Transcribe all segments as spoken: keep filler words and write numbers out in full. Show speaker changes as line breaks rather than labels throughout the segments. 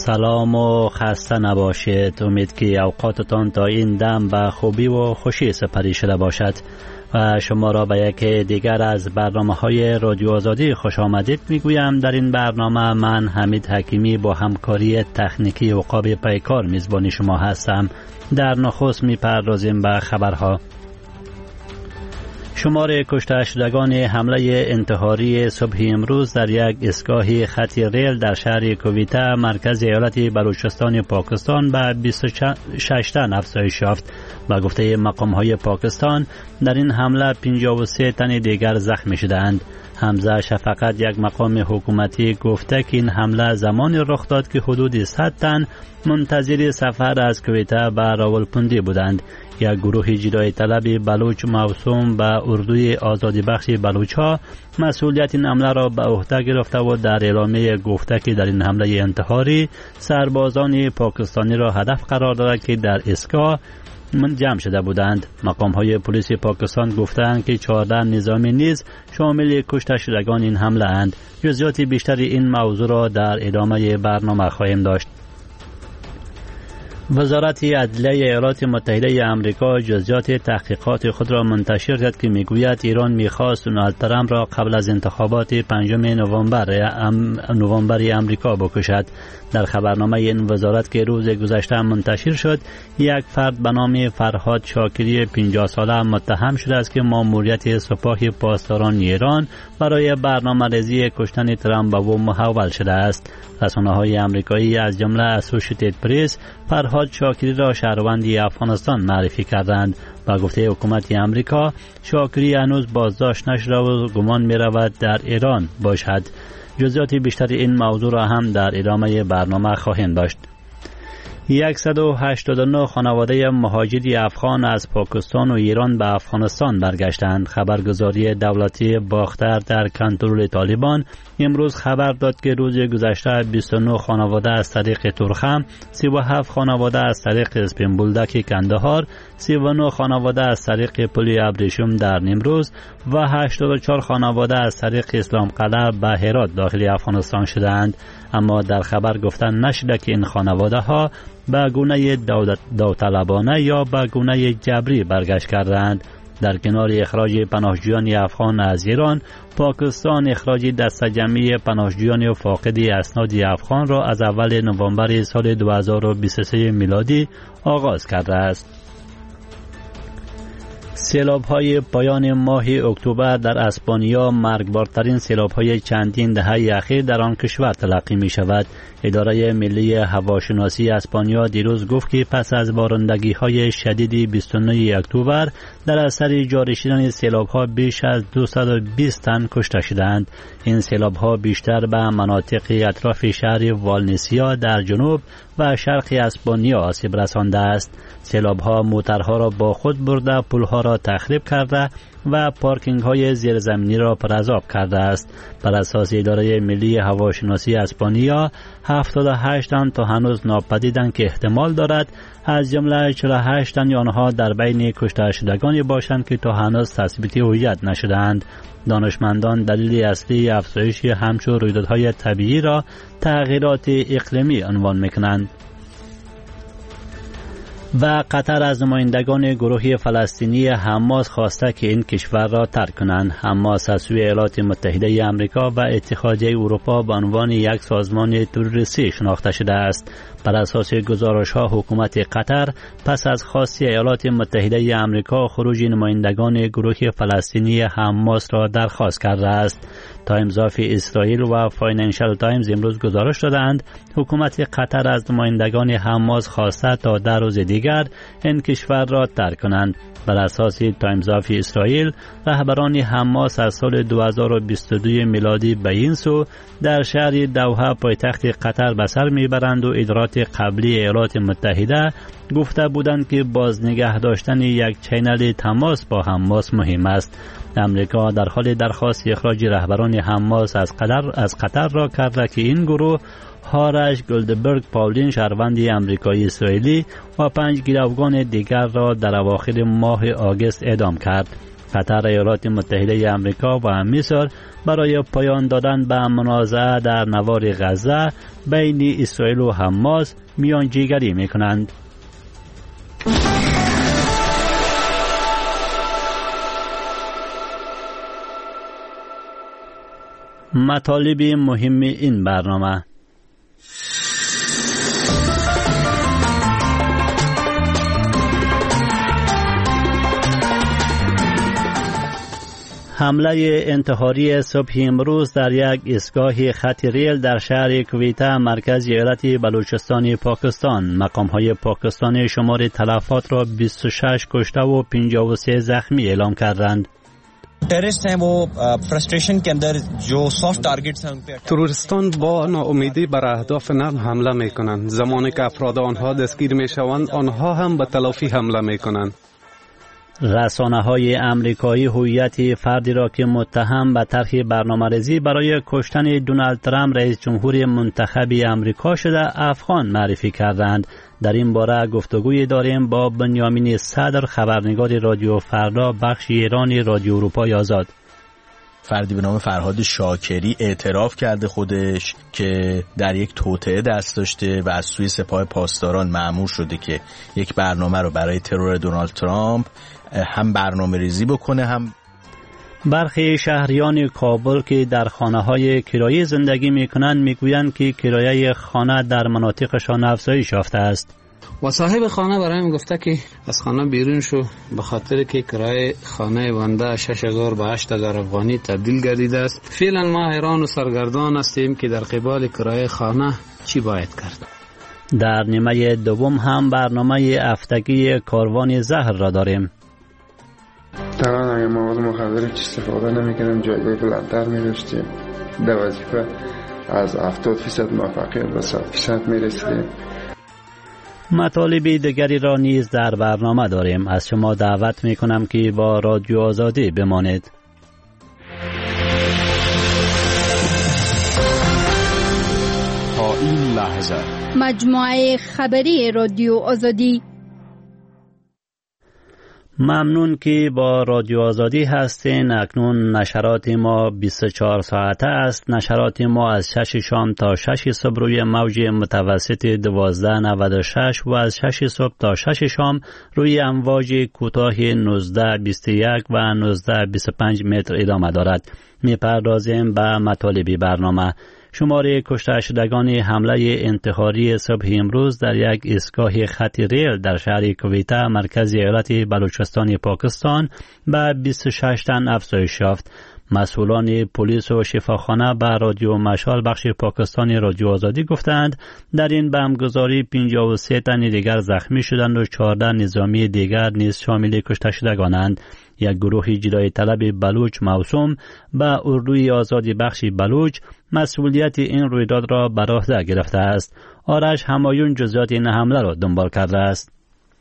سلام و خسته نباشید. امید که اوقاتتان تا این دم به خوبی و خوشی سپری شده باشد و شما را به یک دیگر از برنامه های رادیو آزادی خوش آمدید میگویم. در این برنامه من حمید حکیمی با همکاری تکنیکی عقاب پیکار میزبانی شما هستم. در نخست میپردازیم به خبرها. شمار کشته شدگان حمله انتحاری صبح امروز در یک ایستگاه خط ریل در شهر کویته مرکز ایالت بلوچستان پاکستان به بیست و شش تن افزایش یافت. با گفته مقام‌های پاکستان در این حمله پنجاه و سه تن دیگر زخمی شدند. حمزه شفقت یک مقام حکومتی گفته که این حمله زمانی رخ داد که حدود صد تن منتظر سفر از کویته به راولپنڈی بودند. یک گروه جدای طلب بلوچ موسوم به اردوی آزادی بخش بلوچ ها مسئولیت این حمله را به عهده گرفته و در اعلامیه گفته که در این حمله انتحاری سربازان پاکستانی را هدف قرار داده که در ایستگاه من جمع شده بودند. مقام های پلیس پاکستان گفتند که چهارده نظامی نیز شامل کشته شدگان این حمله اند. جزئیات بیشتر این موضوع را در ادامه برنامه خواهیم داشت. وزارت عدلیه ایالات متحده آمریکا جزئیات تحقیقات خود را منتشر کرد که میگوید ایران میخواست دونالد ترامپ را قبل از انتخابات پنجم نوامبر نوامبر آمریکا بکشد. در خبرنامه این وزارت که روز گذشته منتشر شد، یک فرد به نام فرهاد شاکری پنجاه ساله متهم شده است که ماموریت سپاه پاسداران ایران برای برنامه‌ریزی کشتن ترامپ به او محول شده است. رسانه‌های آمریکایی از جمله اسوسییتد پرس فرهاد شاکری را شهروند افغانستان معرفی کردند. با گفته حکومت آمریکا شاکری هنوز بازداشت نشده و گمان می‌رود در ایران باشد. جزئیات بیشتر این موضوع را هم در ادامه برنامه خواهیم داشت. صد و هشتاد و نه خانواده مهاجری افغان از پاکستان و ایران به افغانستان برگشتند. خبرگزاری دولتی باختر در کنترل طالبان امروز خبر داد که روز گذشته بیست و نه خانواده از طریق ترخم، سی و هفت خانواده از طریق اسپین بولدک کندهار، سی و نه خانواده از طریق پل ابریشم در نیمروز و هشتاد و چهار خانواده از طریق اسلام قلعه به هرات داخل افغانستان شدند. اما در خبر گفتن نشده که این خانواده ها به گونه داوطلبانه یا به گونه جبری برگشت کردند. در کنار اخراج پناهجویان افغان از ایران، پاکستان اخراج دسته جمعی پناهجویان فاقد اسناد افغان را از اول نوامبر سال دو هزار و بیست و سه میلادی آغاز کرده است. سیلاب‌های پایان ماه اکتبر در اسپانیا مرگبارترین سیلاب‌های چندین دهه اخیر در آن کشور تلقی می‌شود. اداره ملی هواشناسی اسپانیا دیروز گفت که پس از بارندگی‌های شدید بیست و نه اکتبر در اثر جاری شدن سیلاب‌ها بیش از دویست و بیست تن کشته شدند. این سیلاب‌ها بیشتر به مناطق اطراف شهر والنسیا در جنوب و شرق اسپانیا آسیب رسانده است. سیلاب‌ها موترها را با خود برده، پل‌ها را تخریب کرده و پارکینگ های زیرزمینی را پرعذاب کرده است. بر اساس اداره ملی هواشناسی اسپانیا هفتاد و هشت تن تا هنوز ناپدیدند که احتمال دارد از جمله چهل و هشت تن آنها در بین کشته شدگانی باشند که تا هنوز تثبیت هویت نشدند. دانشمندان دلیل اصلی افزایش همچون رویدادهای طبیعی را تغییرات اقلیمی عنوان می‌کنند. و قطر از نمایندگان گروه فلسطینی حماس خواسته که این کشور را ترک کنند. حماس از سوی ایالات متحده آمریکا و اتحادیه اروپا به عنوان یک سازمان تروریستی شناخته شده است. بر اساس گزارش‌ها حکومت قطر پس از خواست ایالات متحده آمریکا خروج نمایندگان گروه فلسطینی حماس را درخواست کرده است. تایمز آف اسرائیل و فاینانشال تایمز امروز گزارش دادند حکومت قطر از نمایندگان حماس خواسته تا در روز دیگر این کشور را ترک کنند. بر اساس تایمز آف اسرائیل رهبران حماس از سال دو هزار و بیست و دو میلادی به این سو در شهر دوحه پایتخت قطر به سر میبرند و ادارات قبلی ایالات متحده گفته بودند که باز نگه داشتن یک چینل تماس با حماس مهم است. امریکا در حال درخواست اخراج رهبران حماس از قطر از قطر را کرده که این گروه هارش گلدبرگ پاولین شهروند امریکایی اسرائیلی و پنج گروگان دیگر را در اواخر ماه آگوست اعدام کرد. قطر، ایالات متحده آمریکا و مصر برای پایان دادن به منازعه در نوار غزه بین اسرائیل و حماس میانجیگری میکنند. مطالب مهم این برنامه: حمله انتحاری صبح امروز در یک ایستگاه خط ریل در شهر کویته مرکز ایالت بلوچستان پاکستان. مقام‌های پاکستان شمار تلفات را بیست و شش کشته و پنجاه و سه زخمی اعلام کردند.
تروریستان با ناامیدی بر اهداف نرم حمله می کنند. زمانی که افراد آنها دستگیر می شوند آنها هم به تلافی حمله می کنند.
رسانه‌های آمریکایی هویت فردی را که متهم به طرح برنامه‌ریزی برای کشتن دونالد ترامپ رئیس جمهور منتخب آمریکا شده افغان معرفی کردند. در این باره گفتگوی داریم با بنیامین صدر، خبرنگار رادیو فردا بخش ایرانی رادیو اروپای آزاد.
فردی به نام فرهاد شاکری اعتراف کرده خودش که در یک توطئه دست داشته و از سوی سپاه پاسداران مأمور شده که یک برنامه رو برای ترور دونالد ترامپ هم برنامه ریزی بکنه. هم
برخی شهریان کابل که در خانه‌های کرایه زندگی می‌کنند می‌گویند که کرایه خانه در مناطقشان افزایش یافته است.
و صاحب خانه برایم گفته که از خانه بیرون شو به خاطر که کرایه خانه بنده شش هزار به هشت هزار افغانی تبدیل گردیده است. فعلا ما حیران و سرگردان هستیم که در قبال کرایه خانه چی باید کرد.
در نیمه دوم هم برنامه هفتگی کاروان زهر را داریم.
طبعا اگه مواد مخدر هیچ استفاده نمی‌کردیم جایگاه بلندتر می‌داشتیم. در وظیفه از هفتاد فیصد موفقیت به صد فیصد می‌رسیدیم.
مطالب دیگری را نیز در برنامه داریم. از شما دعوت می‌کنم که با رادیو آزادی بمانید.
تا این لحظه
مجموعه خبری رادیو آزادی.
ممنون که با رادیو آزادی هستین. اکنون نشرات ما بیست و چهار ساعته است. نشرات ما از شش شام تا شش صبح روی موج متوسط دوازده نود و شش و از شش صبح تا شش شام روی امواج کوتاه نوزده بیست و یک و نوزده بیست و پنج متر ادامه دارد. می‌پردازیم به مطالب برنامه. شماره کشته شدگان حمله انتحاری صبح امروز در یک ایستگاه خط ریل در شهر کویته مرکز ایالت بلوچستان پاکستان به بیست و شش تن افزایش یافت. مسئولان پلیس و شفاخانه به رادیو مشال بخش پاکستانی رادیو آزادی گفتند در این بمبگذاری پنجاه و سه تن دیگر زخمی شدند و چهارده نظامی دیگر نیز شامل کشته شدگانند. یک گروه جدای طلب بلوچ موسوم به اردوی آزادی بخش بلوچ مسئولیت این رویداد را بر عهده گرفته است. آرش همایون جزئیات این حمله را دنبال کرده است.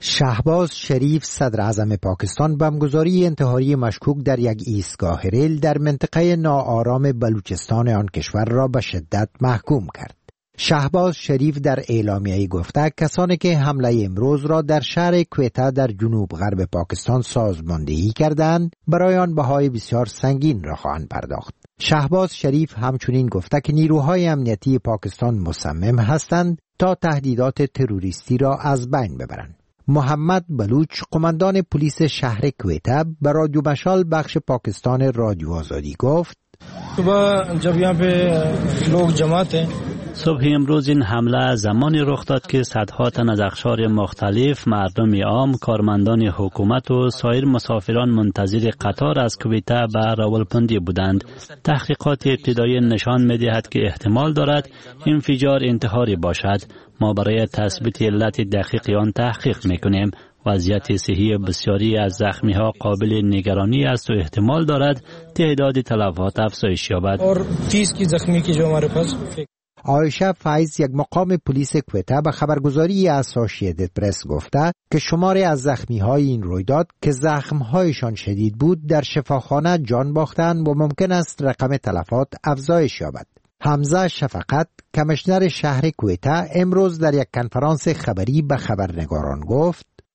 شهباز شریف صدر اعظم پاکستان بمبگذاری انتحاری مشکوک در یک ایستگاه ریل در منطقه ناآرام بلوچستان آن کشور را به شدت محکوم کرد. شهباز شریف در اعلامیه‌ای گفته کسانی که حمله امروز را در شهر کویته در جنوب غرب پاکستان سازماندهی کردند برای آن بهای بسیار سنگین را خواهند پرداخت. شهباز شریف همچنین گفته که نیروهای امنیتی پاکستان مصمم هستند تا تهدیدات تروریستی را از بین ببرند. محمد بلوچ قماندان پلیس شهر کویته به رادیو مشال بخش پاکستان رادیو آزادی گفت
صبح جب یہاں پہ لوگ جماعت ہیں
صبح امروز این حمله زمانی رخ داد که صدها تن از اقشار مختلف، مردم عام، کارمندان حکومت و سایر مسافران منتظر قطار از کویته به راولپندی بودند. تحقیقات ابتدایی نشان می‌دهد که احتمال دارد انفجار انتحاری باشد. ما برای تثبیت علت دقیق آن تحقیق می‌کنیم. وضعیت صحی بسیاری از زخمی‌ها قابل نگرانی است و احتمال دارد تعداد تلفات افزایش یابد.
اور تیس کی زخمی کی جو ہمارے پاس
عایشه فیض یک مقام پلیس کویته به خبرگزاری اسوسییتد پرس گفته که شماری از زخمی‌های این رویداد که زخم‌هایشان شدید بود در شفاخانه جان باختند و ممکن است رقم تلفات افزایش یابد. حمزه شفقت کمیشنر شهر کویته امروز در یک کنفرانس خبری به خبرنگاران گفت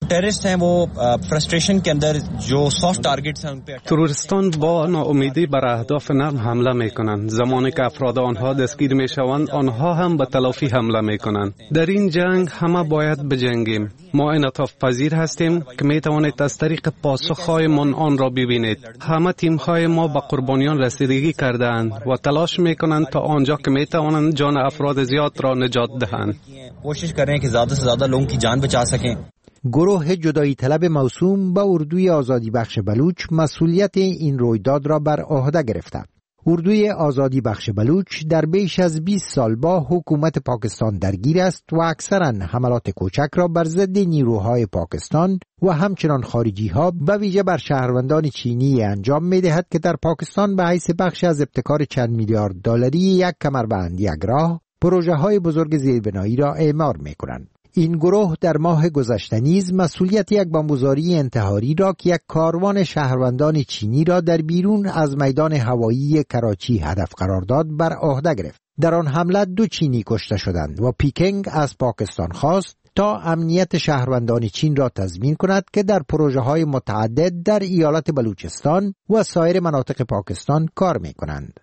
تروریستان با ناامیدی بر اهداف نرم حمله می کنند. زمانی که افراد آنها دستگیر می شوند، آنها هم به تلافی حمله می کنند. در این جنگ همه باید بجنگیم. ما انعطاف پذیر هستیم که می توانید از طریق پاسخهای من آن را ببینید. همه تیم‌های ما به قربانیان رسیدگی کرده‌اند و تلاش می کنند تا آنجا که می توانند جان افراد زیاد را نجات دهند.
کوشش کردن که زیاده سے زیاده لوگوں کی جان بچا سکیں.
گروه جدایی طلب موسوم به اردوی آزادی بخش بلوچ مسئولیت این رویداد را بر عهده گرفته. اردوی آزادی بخش بلوچ در بیش از بیست سال با حکومت پاکستان درگیر است و اکثرا حملات کوچک را بر ضد نیروهای پاکستان و همچنان خارجی ها به ویژه بر شهروندان چینی انجام می دهد که در پاکستان به حیث بخش از ابتکار چند میلیارد دلاری یک کمربند یک راه پروژه های بزرگ زیربنایی را اعمار می کنند. این گروه در ماه گذشته نیز مسئولیت یک بمبگذاری انتحاری را که یک کاروان شهروندان چینی را در بیرون از میدان هوایی کراچی هدف قرار داد بر عهده گرفت. در آن حمله دو چینی کشته شدند و پیکنگ از پاکستان خواست تا امنیت شهروندان چین را تضمین کند که در پروژه‌های متعدد در ایالت بلوچستان و سایر مناطق پاکستان کار می‌کنند.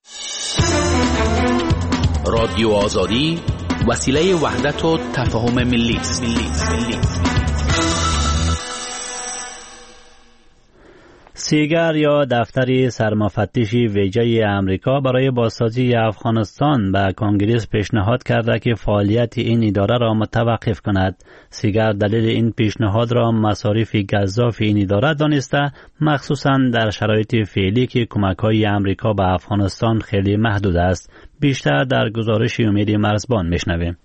رادیو آزادی وسیله وحدت و تفاهم ملی است.
سیگر یا دفتر سرمفتشی ویژه امریکا برای بازسازی افغانستان به کنگره پیشنهاد کرده که فعالیت این اداره را متوقف کند. سیگر دلیل این پیشنهاد را مصارف گزاف این اداره دانسته، مخصوصاً در شرایط فعلی که کمک‌های امریکا به افغانستان خیلی محدود است. بیشتر در گزارش امید مرزبان میشنویم.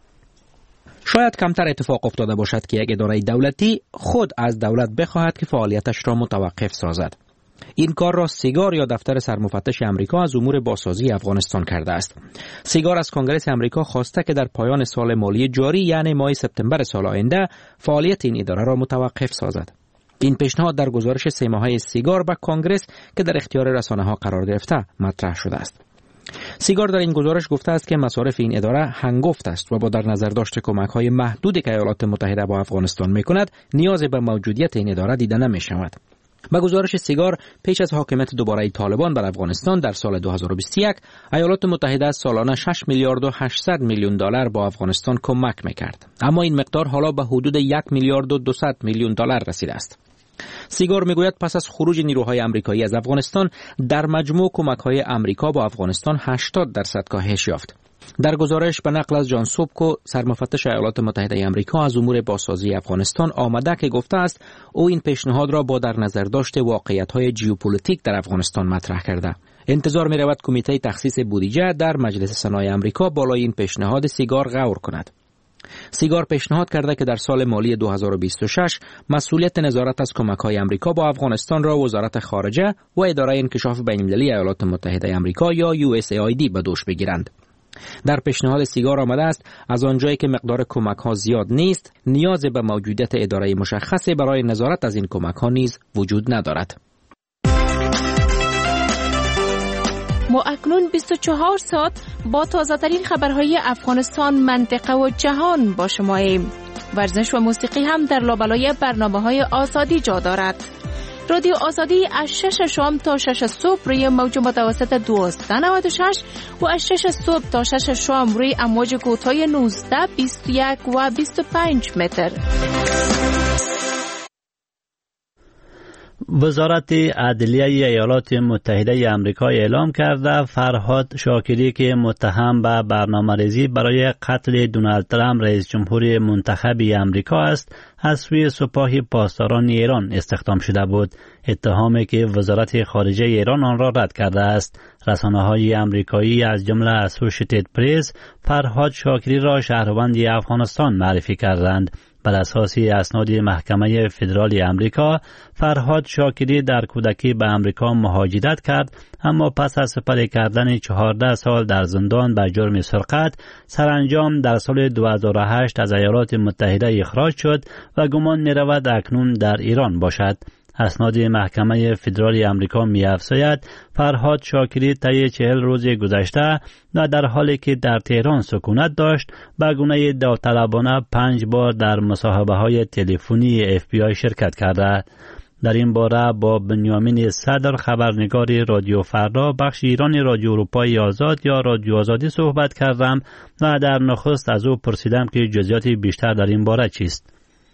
شاید کمتر اتفاق افتاده باشد که یک اداره دولتی خود از دولت بخواهد که فعالیتش را متوقف سازد. این کار را سیگار یا دفتر سرمفتش امریکا از امور بازسازی افغانستان کرده است. سیگار از کنگره امریکا خواسته که در پایان سال مالی جاری یعنی ماه سپتامبر سال آینده فعالیت این اداره را متوقف سازد. این پیشنهاد در گزارش سه ماهه سیگار به کنگره که در اختیار رسانه‌ها قرار گرفته مطرح شده است. سیگار در این گزارش گفته است که مصارف این اداره هنگفت است و با در نظر داشت کمک‌های محدودی که ایالات متحده با افغانستان می‌کند نیازی به موجودیت این اداره دیده نمی‌شود. با گزارش سیگار پیش از حاکمیت دوباره طالبان بر افغانستان در سال دو هزار و بیست و یک ایالات متحده سالانه شش میلیارد و هشتصد میلیون دلار با افغانستان کمک می‌کرد، اما این مقدار حالا به حدود یک میلیارد و دویست میلیون دلار رسیده است. سیگار میگوید پس از خروج نیروهای آمریکایی از افغانستان در مجموع کمک‌های آمریکا با افغانستان هشتاد درصد کاهش یافت. در گزارش به نقل از جان سوبکو سرمفتش ایالات متحده آمریکا از امور بازسازی افغانستان آمده که گفته است او این پیشنهاد را با در نظر داشت واقعیت‌های ژئوپلیتیک در افغانستان مطرح کرده. انتظار می‌رود کمیته تخصیص بودجه در مجلس سنای آمریکا بالای این پیشنهاد سیگار غور کند. سیگار پیشنهاد کرده که در سال مالی دو هزار و بیست و شش مسئولیت نظارت از کمک‌های آمریکا با افغانستان را وزارت خارجه و اداره انکشاف بین‌المللی ایالات متحده آمریکا یا یو اس ای آی دی به دوش بگیرند. در پیشنهاد سیگار آمده است از آنجایی که مقدار کمک‌ها زیاد نیست، نیاز به موجودیت اداره مشخصی برای نظارت از این کمک‌ها نیز وجود ندارد.
ما اکنون بیست و چهار ساعت با تازه‌ترین خبرهای افغانستان، منطقه و جهان با شماییم. ورزش و موسیقی هم در لابلای برنامه‌های آزادی جا دارد. رادیو آزادی از شش شام تا شش صبح روی موج متوسط دویست و نود و شش و از شش صبح تا شش شام روی امواج کوتاه نوزده، بیست و یک و بیست و پنج متر.
وزارت عدلیه ایالات متحده آمریکا اعلام کرده فرهاد شاکری که متهم به برنامه‌ریزی برای قتل دونالد ترامپ رئیس جمهور منتخب آمریکا است از سوی سپاه پاسداران ایران استخدام شده بود، اتهامی که وزارت خارجه ایران آن را رد کرده است. رسانه‌های آمریکایی از جمله اسوسییتد پرس فرهاد شاکری را شهروند افغانستان معرفی کردند. بر اساس اسناد محکمه فدرال امریکا، فرهاد شاکری در کودکی به امریکا مهاجرت کرد، اما پس از سپری کردن چهارده سال در زندان به جرم سرقت، سرانجام در سال دو هزار و هشت از ایالات متحده اخراج شد و گمان می‌رود اکنون در ایران باشد. اسناد محکمه فدرال آمریکا می‌افزاید فرهاد شاکری طی چهل روز گذشته و در حالی که در تهران سکونت داشت به گونه داوطلبانه پنج بار در مصاحبه‌های تلفنی اف بی آی شرکت کرده. در این باره با بنیامین صدر خبرنگار رادیو فردا بخش ایران رادیو اروپای آزاد یا رادیو آزادی صحبت کردم و در نخست از او پرسیدم که جزئیات بیشتر در این باره چیست.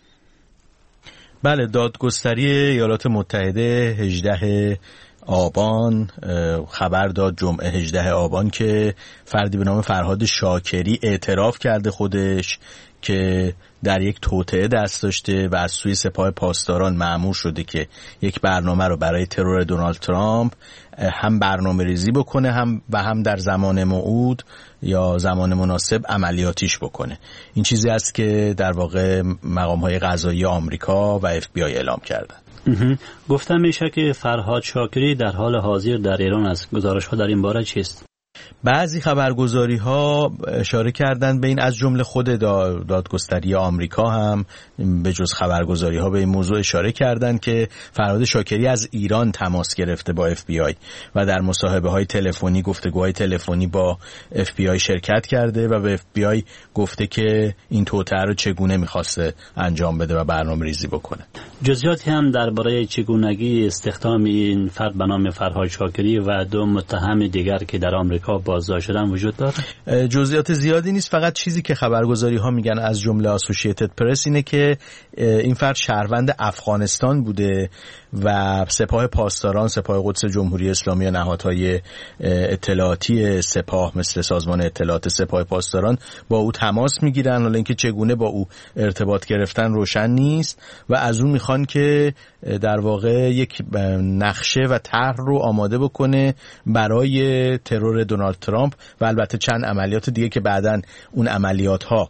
بله، دادگستری ایالات متحده هجدهم آبان خبر داد، جمعه هجدهم آبان، که فردی به نام فرهاد شاکری اعتراف کرده خودش که در یک توطئه دست داشته و از سوی سپاه پاسداران مأمور شده که یک برنامه رو برای ترور دونالد ترامپ هم برنامه ریزی بکنه هم و هم در زمان موعود یا زمان مناسب عملیاتیش بکنه. این چیزی است که در واقع مقام‌های قضایی آمریکا و اف بی آی اعلام کردن.
گفتم میشه که فرهاد شاکری در حال حاضر در ایران است. گزارش‌ها در این باره چیست؟
بعضی خبرگزاری ها اشاره کردن به این، از جمله خود دادگستری آمریکا هم به جز خبرگزاری ها به این موضوع اشاره کردن که فرهاد شاکری از ایران تماس گرفته با اف بی آی و در مصاحبه های تلفنی، گفتگوهای تلفنی با اف بی آی شرکت کرده و به اف بی آی گفته که این توطئه رو چگونه میخواسته انجام بده و برنامه ریزی بکنه.
جزئیاتی هم درباره چگونگی استخدام این فرد به نام فرهاد شاکری و دو متهم دیگر که در آمریکا بازداشت شدن وجود داره؟
جزئیات زیادی نیست، فقط چیزی که خبرگزاری ها میگن از جمله اسوسییتد پرس اینه که این فرد شهروند افغانستان بوده و سپاه پاسداران، سپاه قدس جمهوری اسلامی و نهادهای اطلاعاتی سپاه مثل سازمان اطلاعات سپاه پاسداران با او تماس میگیرن، حالا اینکه چگونه با او ارتباط گرفتن روشن نیست و از اون میخوان که در واقع یک نقشه و طرح رو آماده بکنه برای ترور دونالد ترامپ و البته چند عملیات دیگه که بعداً اون عملیات ها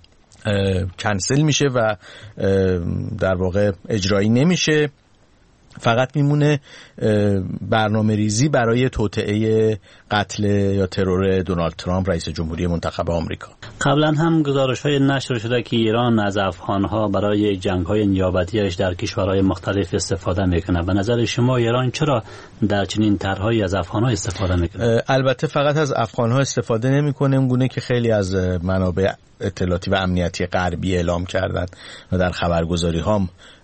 کنسل میشه و در واقع اجرایی نمیشه، فقط میمونه برنامه ریزی برای توطئه قتل یا ترور دونالد ترامپ رئیس جمهوری منتخب آمریکا.
قبلا هم گزارش‌های نشر شده که ایران از افغان‌ها برای جنگ‌های نیابتیش در کشورهای مختلف استفاده میکنه. به نظر شما ایران چرا در چنین طرح‌هایی از افغان‌ها استفاده میکنه؟
البته فقط از افغان‌ها استفاده نمیکنه، اونگونه که خیلی از منابع اطلاعاتی و امنیتی غربی اعلام کردند و در خبرگزاری هم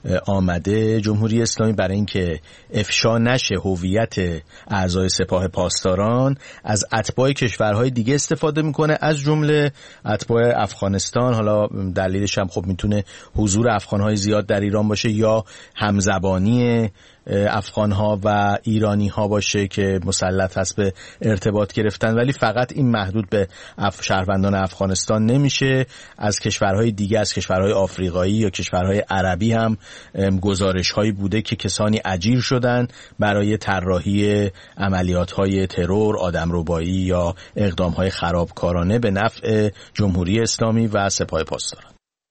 آمده. جمهوری اسلامی برای اینکه افشا نشه هویت اعضای سپاه پاسداران از اتباع کشورهای دیگه استفاده میکنه، از جمله اتباع افغانستان. حالا دلیلش هم خب میتونه حضور افغانهای زیاد در ایران باشه یا همزبانی افغانها و ایرانیها باشه که مسلط هست به ارتباط گرفتن، ولی فقط این محدود به اف شهروندان افغانستان نمیشه. از کشورهای دیگه، از کشورهای آفریقایی یا کشورهای عربی هم گزارش‌هایی بوده که کسانی اجیر شدن برای طراحی عملیات‌های ترور، آدمربایی یا اقدام‌های خرابکارانه به نفع جمهوری اسلامی و سپاه پاسداران.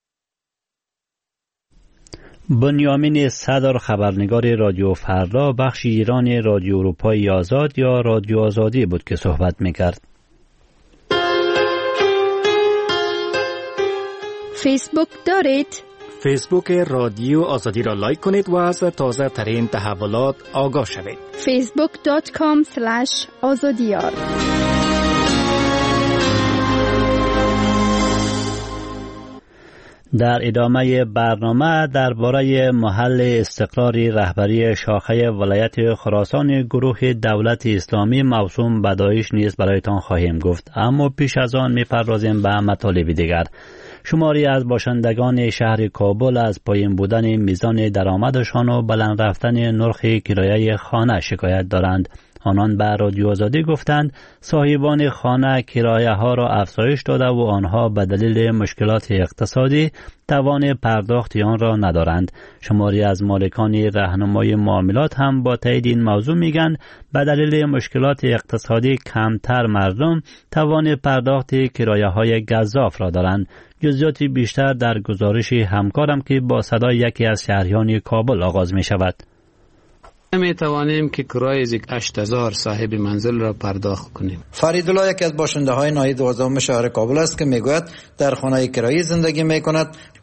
بنیامین صدر خبرنگار رادیو فردا بخش ایران رادیو اروپای آزاد یا رادیو آزادی بود که صحبت میکرد.
فیسبوک دارید؟
فیسبوک رادیو آزادی را لایک کنید و از تازه ترین تحولات آگاه شوید.
فیسبوک دات کام اسلش آزادیار.
در ادامه برنامه درباره محل استقرار رهبری شاخه ولایت خراسان گروه دولت اسلامی موسوم به داعش نیز برایتان خواهیم گفت، اما پیش از آن می‌پردازیم به مطالب دیگر. شماری از باشندگان شهر کابل از پایین بودن میزان درآمدشان و بلند رفتن نرخ کرایه خانه شکایت دارند. آنان به رادیو آزادی گفتند صاحبان خانه کرایه ها را افزایش داده و آنها به دلیل مشکلات اقتصادی توان پرداخت آن را ندارند. شماری از مالکان راهنمای معاملات هم با تایید این موضوع میگن به دلیل مشکلات اقتصادی کمتر مردم توان پرداخت کرایه های گزاف را دارند. جزئیات بیشتر در گزارش همکارم که با صدای یکی از شهریان کابل آغاز می شود.
می توانیم که کرایه از هشت هزار صاحب منزل را پرداخت کنیم.
فریدالله یکی از باشنده های ناحیه دوازدهم شهر کابل است که میگوید در خانه کرایی زندگی میکند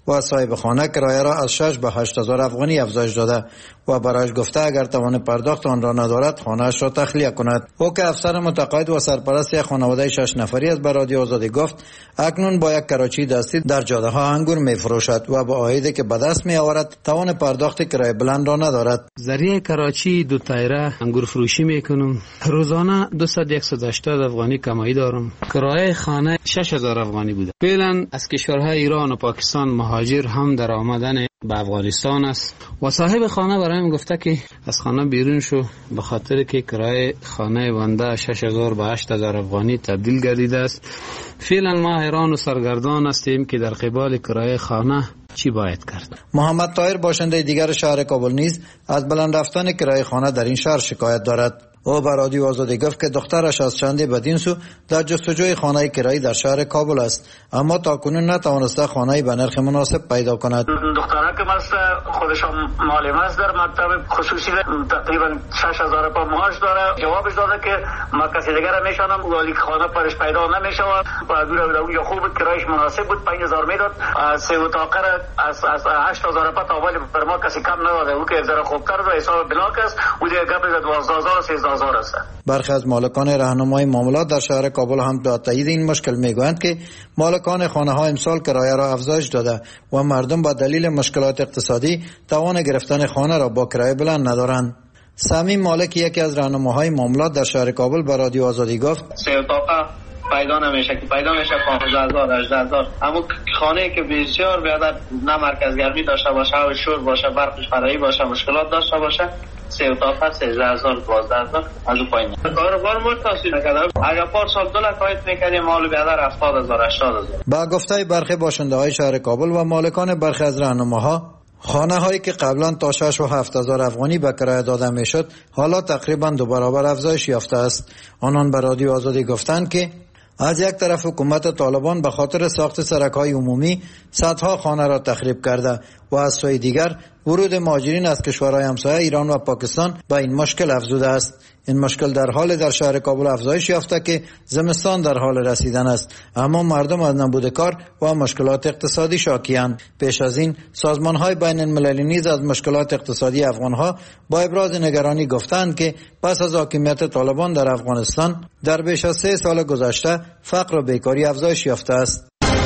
و صاحب خانه کرایه را از شش به هشت هزار افغانی افزایش داده و برایش گفته اگر توان پرداخت آن را ندارد خانه‌اش را تخلیه کند. او که افسر متقاعد و سرپرست یک خانواده شش نفری است به رادیو آزادی گفت اکنون با یک کراچی دستی در جاده ها انگور می فروشد و با عایدی که به دست می آورد توان پرداخت کرایه بلند را ندارد.
ذریعه کراچی دو تایره انگور فروشی میکنم. روزانه دویست تا صد و هشتاد افغانی کمایی دارم. کرایه خانه شش هزار افغانی بوده. فعلا از کشورهای ایران و پاکستان مهاجر هم در آمدن به افغانستان است و صاحب خانه برایم گفته که از خانه بیرون شو به خاطر که کرایه خانه بنده شش هزار به هشت هزار افغانی تبدیل گردیده است. فعلا ما حیران و سرگردان هستیم که در قبال کرایه خانه چی باید کرد.
محمد طاهر باشنده دیگر شهر کابل نیز از بلند رفتن کرایه خانه در این شهر شکایت دارد. او به رادیو آزادی گفت که دخترش از چندی بدین سو در جستجوی خانه کرایی در شهر کابل است اما تاکنون نتوانسته خانه به نرخ مناسب پیدا کند.
دختره که مثل خودش معلم است در مکتب خصوصی تقریبا شش هزار پا معاش داره. جوابش داده که ما کسی دیگر میشانم ولی خانه پرش پیدا نمیشود و دور اونجا خوب کرایش مناسب بود پنج هزار میداد. سه اتاقه از از هشت هزار پا تا ولی بر ما کسی کم نداده. او که ذره خوبتر و حساب بلاک است و دیگه گپ دوازده هزار و سیزده هزار است.
برخی از مالکان راهنمای معاملات در شهر کابل هم با تایید این مشکل میگویند که مالکان خانه ها امسال کرایه را افزایش داده و مردم با دلیل مشکلات اقتصادی توان گرفتن خانه را با کرایه بلند ندارند. صمیم مالک یکی از راهنماهای معاملات در شهر کابل به رادیو آزادی گفت
سه اتاقه پیدا نمیشه که پیدا میشه پانزده هزار هجده هزار اما خانه که بسیار بیادر نه مرکز گرمی داشته باشه و شور باشه برقش فرعی باشه مشکلات داشته باشه سه اتاق هست سیزده هزار دوازده هزار از اون پایین کاروبار مرتاثر نکرده. اگر پار سال دو لکایت میکردیم مال بیادر هفتاد هزار هشتاد هزار.
با گفته برخی باشنده های شهر کابل و مالکان برخی از راهنماها خانه هایی که قبلا تا شش و هفت هزار افغانی به کرایه داده میشد حالا تقریبا دو برابر افزایش یافته است. آنان به رادیو آزادی گفتند که از یک طرف حکومت طالبان به خاطر ساخت سرک‌های عمومی صدها خانه را تخریب کرده و از سوی دیگر ورود مهاجرین از کشورهای همسایه ایران و پاکستان به این مشکل افزوده است. این مشکل در حال در شهر کابل افزایش یافته که زمستان در حال رسیدن است اما مردم از نبود کار و مشکلات اقتصادی شاکی‌اند. پیش از این سازمان‌های بین المللی نیز از مشکلات اقتصادی افغان‌ها با ابراز نگرانی گفتند که پس از حاکمیت طالبان در افغانستان در بیش از سه سال گذشته فقر و بیکاری افزایش یافته است.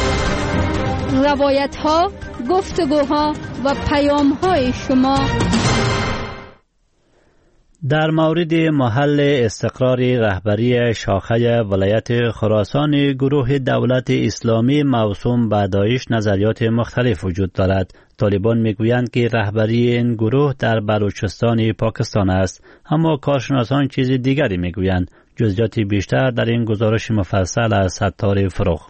روایت‌ها، گفتگوها و پیام‌های شما
در مورد محل استقرار رهبری شاخه ولایت خراسان گروه دولت اسلامی موسوم به داعش نظریات مختلف وجود دارد. طالبان میگویند که رهبری این گروه در بلوچستان پاکستان است اما کارشناسان چیز دیگری میگویند. جزئیات بیشتر در این گزارش مفصل از ستار فروغ.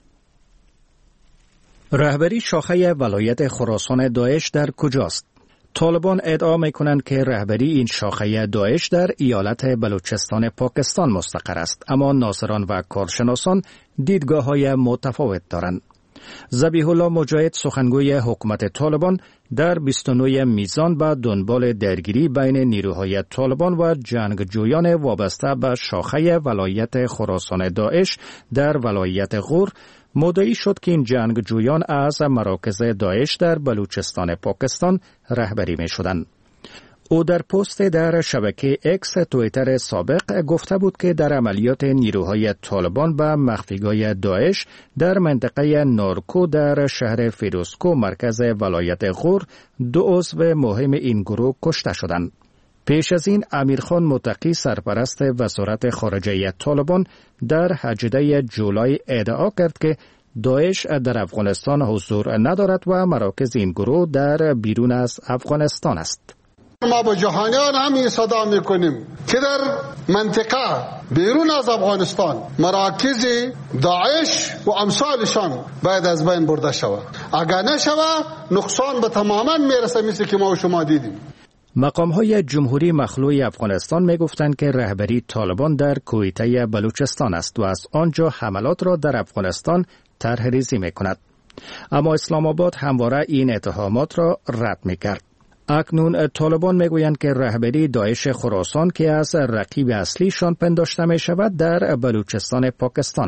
رهبری شاخه ولایت خراسان داعش در کجاست؟ طالبان ادعا میکنند که رهبری این شاخه داعش در ایالت بلوچستان پاکستان مستقر است اما ناظران و کارشناسان دیدگاه‌های متفاوت دارند. ذبیح الله مجاهد سخنگوی حکومت طالبان در بیست و نه میزان به دنبال درگیری بین نیروهای طالبان و جنگجویان وابسته به شاخه ولایت خراسان داعش در ولایت غور مدعی شد که این جنگجویان از مراکز داعش در بلوچستان پاکستان رهبری می شدند. او در پست در شبکه اکس تویتر سابق گفته بود که در عملیات نیروهای طالبان به مخفیگاه داعش در منطقه نارکو در شهر فیروزکو مرکز ولایت غور دو عضو مهم این گروه کشته شدند. پیش از این امیرخان متقی سرپرست وزارت خارجه طالبان در هجده جولای ادعا کرد که داعش در افغانستان حضور ندارد و مراکز این گروه در بیرون از افغانستان است.
ما با جهانیان هم صدا میکنیم که در منطقه بیرون از افغانستان مراکز داعش و امثالشان باید از بین برده شود. اگر نشود نقصان به تماما میرسه مثل که ما و شما دیدیم.
مقام‌های جمهوری مخلوع افغانستان می‌گفتند که رهبری طالبان در کویته بلوچستان است و از آنجا حملات را در افغانستان طرح‌ریزی می‌کند. اما اسلام آباد همواره این اتهامات را رد می‌کرد. اکنون طالبان می‌گویند که رهبری داعش خراسان که از رقیب اصلیشان پنداشته می‌شود در بلوچستان پاکستان است.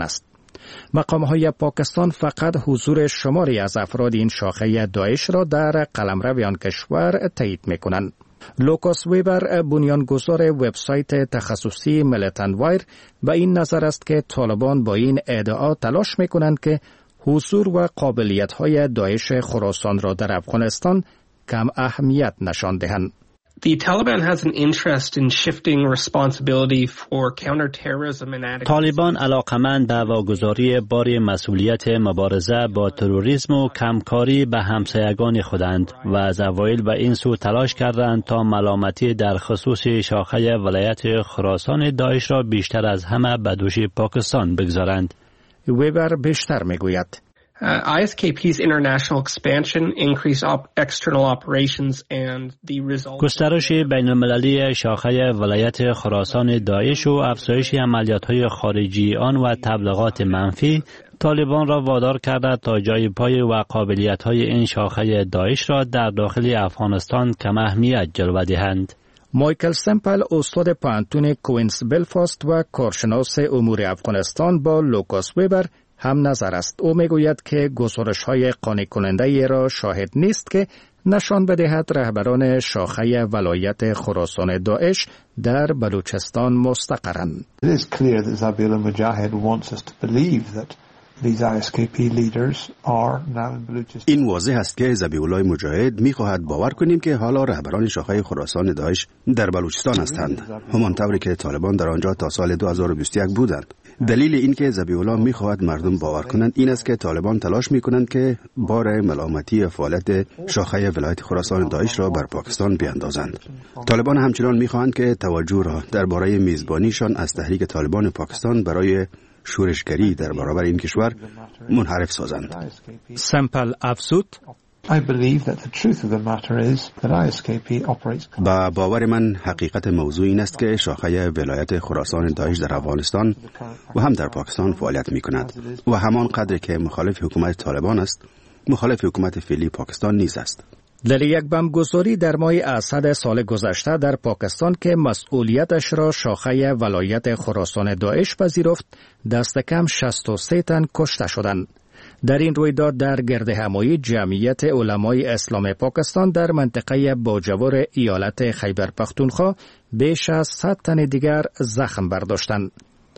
مقام‌های پاکستان فقط حضور شماری از افراد این شاخه داعش را در قلمرو آن کشور تایید می‌کنند. لوکاس ویبر، بنیانگذار وبسایت تخصصی میلیتنت وایر، به این نظر است که طالبان با این ادعا تلاش می‌کنند که حضور و قابلیت‌های داعش خراسان را در افغانستان کم اهمیت نشان دهند.
The Taliban has an interest in shifting responsibility for counterterrorism and adding...
طالبان علاقمند به واگذاری بار مسئولیت مبارزه با تروریسم و کمکاری به همسایگان خودند و از اوایل به این سو تلاش کردند تا ملامتی در خصوص شاخه ولایت خراسان داعش را بیشتر از همه به دوش پاکستان بگذارند.
ویبر بیشتر میگوید
Uh, آی اس کی پی's international expansion, increased op- external operations and the result...
گسترش بین المللی شاخه ولایت خراسان داعش و افزایش عملیات‌های خارجی آن و تبلیغات منفی طالبان را وادار کرده تا جای پای و قابلیت‌های این شاخه داعش را در داخل افغانستان کم اهمیت جلوه دهند.
مایکل سمپل، استاد پانتون کوینز بلفاست و کارشناس امور افغانستان با لوکاس ویبر هم نظر است. او میگوید که گزارش‌های قانع کننده ای را شاهد نیست که نشان بدهد رهبران شاخه ولایت خراسان داعش در بلوچستان مستقرند.
It is clear that Zabihullah Mujahid wants us to believe that these آی اس کی پی leaders are now in Balochistan.
این واضح است که ذبیحالله مجاهد می‌خواهد باور کنیم که حالا رهبران شاخه خراسان داعش در بلوچستان هستند، همان طوری که طالبان در آنجا تا سال دو هزار و بیست و یک بودند. دلیل این که ذبیحالله می‌خواهد مردم باور کنند این است که طالبان تلاش می‌کنند که بار ملامتی فعالیت شاخه ولایت خراسان داعش را بر پاکستان بیاندازند. طالبان همچنان می‌خواهند که توجه را درباره میزبانیشان از تحریک طالبان پاکستان برای شورشگری در برابر این کشور منحرف سازند.
سمپل افزود
I believe that the truth of the matter is that آی اس کی پی operates.
با باور من حقیقت موضوع این است که شاخه ولایت خراسان داعش در افغانستان و هم در پاکستان فعالیت می کند و همان قدر که مخالف حکومت طالبان است، مخالف حکومت فعلی پاکستان نیز است.
در یک بمبگذاری در ماه اسد سال گذشته در پاکستان که مسئولیتش را شاخه ولایت خراسان داعش پذیرفت، دست کم شصت و سه تن کشته شدند. در این رویداد در گردهمایی جمعیت علمای اسلام پاکستان در منطقه باجوار ایالت خیبر پختونخوا بیش از صد تن دیگر زخم برداشتند.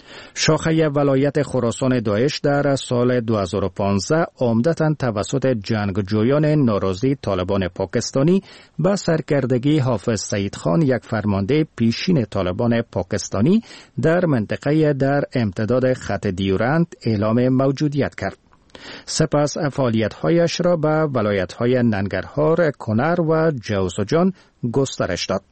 شاخه ولایت خراسان داعش در سال دو هزار و پانزده عمدتاً توسط جنگجویان ناراضی طالبان پاکستانی با سرکردگی حافظ سعید خان، یک فرمانده پیشین طالبان پاکستانی در منطقه در امتداد خط دیورند، اعلام موجودیت کرد. سپس فعالیت‌هایش را به ولایت‌های ننگرهار، کنر و جوزجان گسترش داد.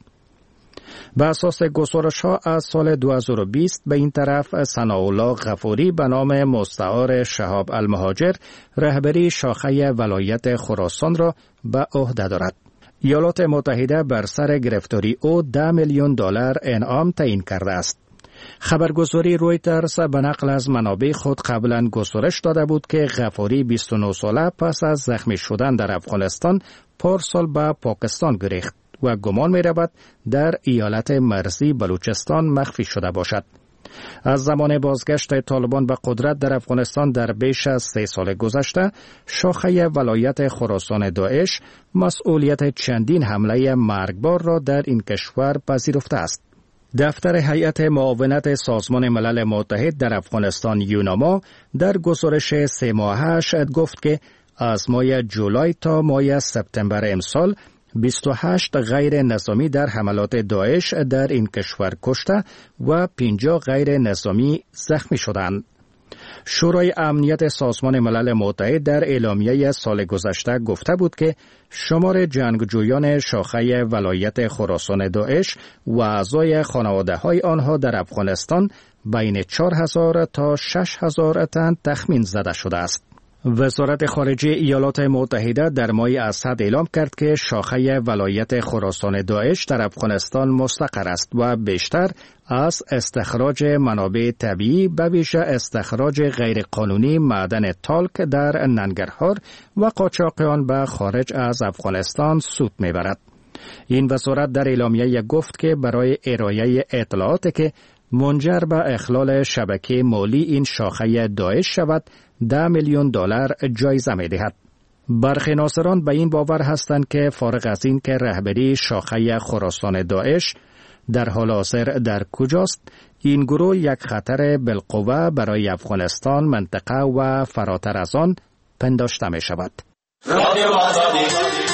به اساس گزارش‌ها از سال دو هزار و بیست به این طرف ثناءالله غفوری به نام مستعار شهاب المهاجر رهبری شاخه ولایت خراسان را به عهده دارد. ایالات متحده بر سر گرفتاری او ده میلیون دلار انعام تعیین کرده است. خبرگزاری رویترز به نقل از منابع خود قبلا گزارش داده بود که غفوری بیست و نه ساله پس از زخمی شدن در افغانستان پارسال به پاکستان گریخت و گمان می رود در ایالت مرزی بلوچستان مخفی شده باشد. از زمان بازگشت طالبان به قدرت در افغانستان در بیش از سه سال گذشته، شاخه ولایت خراسان داعش مسئولیت چندین حمله مرگبار را در این کشور پذیرفته است. دفتر هیئت معاونت سازمان ملل متحد در افغانستان یوناما در گزارش سه ماهش گفت که از ماه جولای تا ماه سپتامبر امسال بیست و هشت غیر نظامی در حملات داعش در این کشور کشته و پنجاه غیر نظامی زخمی شدند. شورای امنیت سازمان ملل متحد در اعلامیه سال گذشته گفته بود که شمار جنگجویان شاخه ولایت خراسان داعش و اعضای خانواده‌های آنها در افغانستان بین چهار هزار تا شش هزار تن تخمین زده شده است. وزارت خارجه ایالات متحده در ماه اسد اعلام کرد که شاخه ولایت خراسان داعش در افغانستان مستقر است و بیشتر از استخراج منابع طبیعی به ویژه استخراج غیرقانونی معدن تالک در ننگرهار و قاچاق آن به خارج از افغانستان سود میبرد. این وزارت در اعلامیه گفت که برای ارائه اطلاعاتی که منجر به اخلال شبکه مالی این شاخه داعش شود، ده میلیون دلار جایزه می دهد. برخی ناصران به این باور هستند که فارغ از این که رهبری شاخه خراسان داعش در حال حاضر در کجاست، این گروه یک خطر بالقوه برای افغانستان، منطقه و فراتر از آن پنداشته می شود.